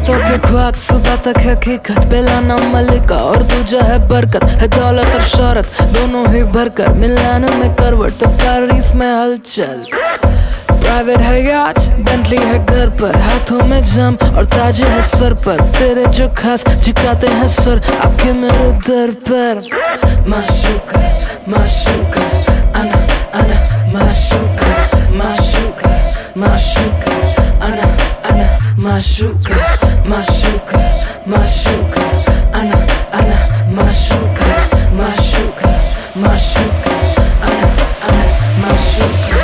रातों के ख्वाब सुबह तक हकीकत, बेलाना मलिका और दूजा है बरकत, है दौलत और शोहरत दोनों ही भरकर, मिलान में करवट तो पेरिस में हलचल। प्राइवेट है याच, बेंटली है घर पर, हाथों में जाम और ताज है सर पर, तेरे जो खास झुकाते हैं सर आके मेरे दर पर। माशूका माशूका अना अना माशूका माशूका माशूका अना अना माशूका माशूका माशूका अना अना माशूका माशूका माशूका अना अना माशूका।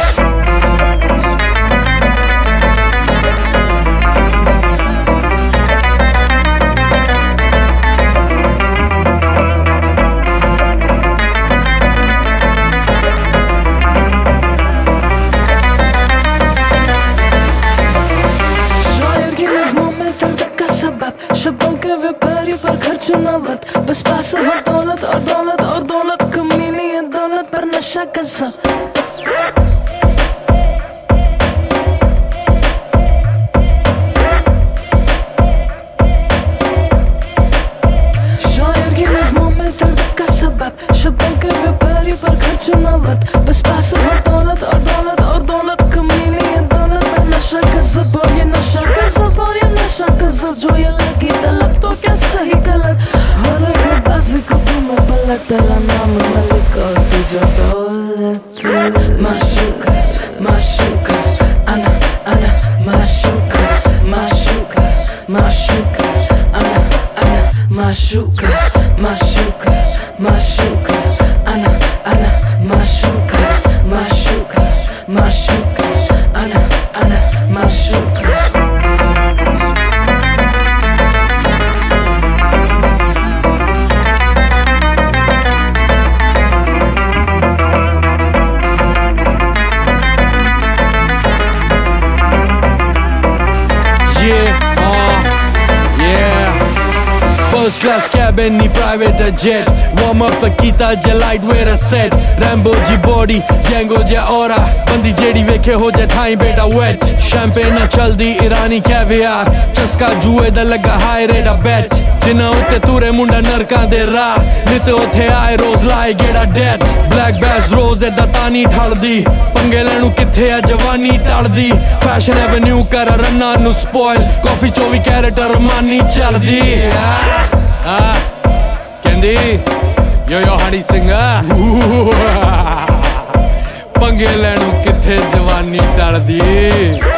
शब्दों के व्यापारी पर खर्च न वक्त, बस पास हो दौलत और दौलत और दौलत, कमीनी है दौलत पर नशा का सब। शायर की नज़्मों में दर्द का सबब, शब्दों के व्यापारी पर खर्च न वक्त, बस पास हो दौलत और दौलत और दौलत, कमीनी है दौलत पर नशा का सब। और ये नशा का सब और ये नशा का सब, जो ये लगी तलब तो क्या सही गलत, हर एक बाजी को घूमो पलट, पहला नाम मलिक और दूजा दौलत। माशूका माशूका अना अना माशूका माशूका माशूका अना अना माशूका माशूका माशूका अना अना माशूका माशूका माशूका अना अना माशूका। First class cabin, ni private jet. Warm up kita je lightweight set. Rambo ji body, Django ja aura. Bandi jedi vekhe ho ja thai beta wet. Champagne na chaldi Irani caviar. Chaska juए da laga high rate a bet. Jina utte ture munda narkan de ra. Nite othe aaye rose lae geda debt. Black bass rose da tani thaldi. Pange lenu kithe a jawani taldi. Fashion avenue kar ranna nu spoil. Coffee 24 carat Armani chaldi. Kendi yo Honey Singer पंगे लैनू किथे जवानी टलदी।